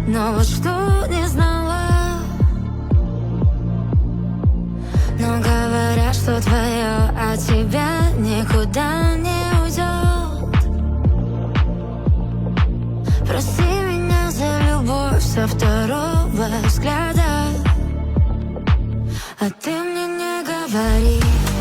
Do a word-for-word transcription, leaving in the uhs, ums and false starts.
Но вот что не знала. Но говорят, что твое от тебя никуда не уйдет. Прости меня за любовь со второго взгляда. А ты мне не говори.